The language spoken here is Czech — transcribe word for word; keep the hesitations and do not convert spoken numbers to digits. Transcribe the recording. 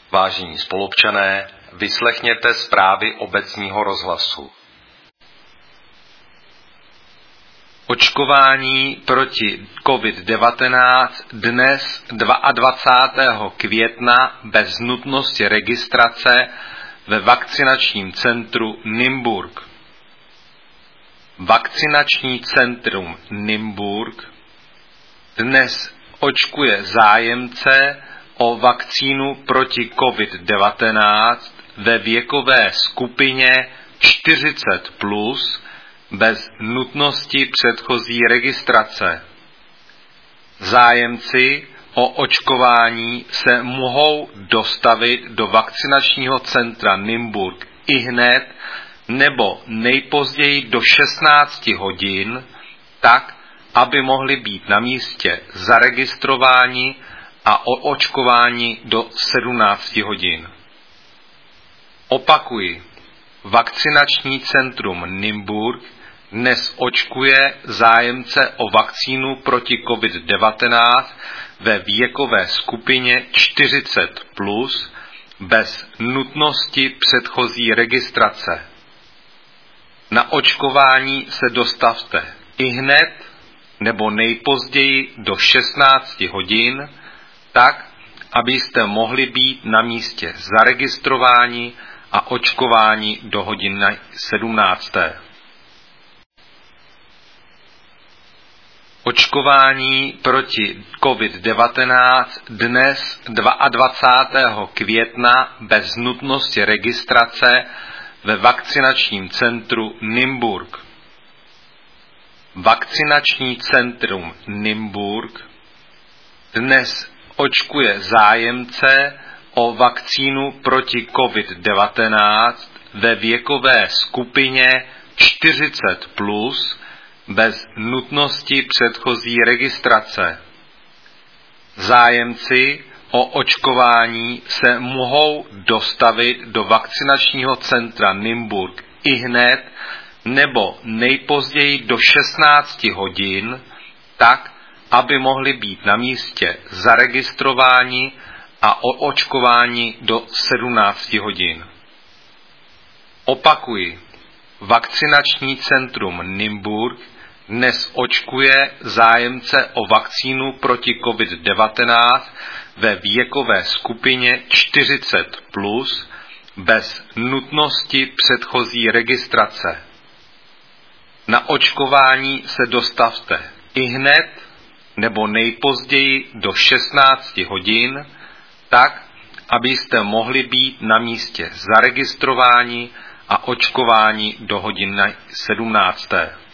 Vážení spoluobčané, vyslechněte zprávy obecního rozhlasu. Očkování proti covid devatenáct dnes dvacátého druhého května bez nutnosti registrace ve vakcinačním centru Nymburk. Vakcinační centrum Nymburk dnes očkuje zájemce o vakcínu proti covid devatenáct ve věkové skupině čtyřicet plus bez nutnosti předchozí registrace. Zájemci o očkování se mohou dostavit do vakcinačního centra Nymburk ihned nebo nejpozději do šestnácti hodin, tak, aby mohli být na místě zaregistrováni a o očkování do sedmnácti hodin. Opakuji, vakcinační centrum Nymburk dnes očkuje zájemce o vakcínu proti covid devatenáct ve věkové skupině čtyřicet plus bez nutnosti předchozí registrace. Na očkování se dostavte ihned nebo nejpozději do šestnácti hodin, tak, abyste mohli být na místě zaregistrováni a očkování do hodiny sedmnácté. Očkování proti covid devatenáct dnes dvacátého druhého května bez nutnosti registrace ve vakcinačním centru Nymburk. Vakcinační centrum Nymburk dnes očkuje zájemce o vakcínu proti covid devatenáct ve věkové skupině čtyřicet plus bez nutnosti předchozí registrace. Zájemci o očkování se mohou dostavit do vakcinačního centra Nymburk ihned nebo nejpozději do šestnácti hodin, tak, aby mohli být na místě zaregistrováni a o očkování do sedmnácti hodin. Opakuji, vakcinační centrum Nymburk dnes očkuje zájemce o vakcínu proti covid devatenáct ve věkové skupině čtyřicet plus bez nutnosti předchozí registrace. Na očkování se dostavte ihned nebo nejpozději do šestnácti hodin, tak, abyste mohli být na místě zaregistrováni a očkování do hodiny sedmnácté.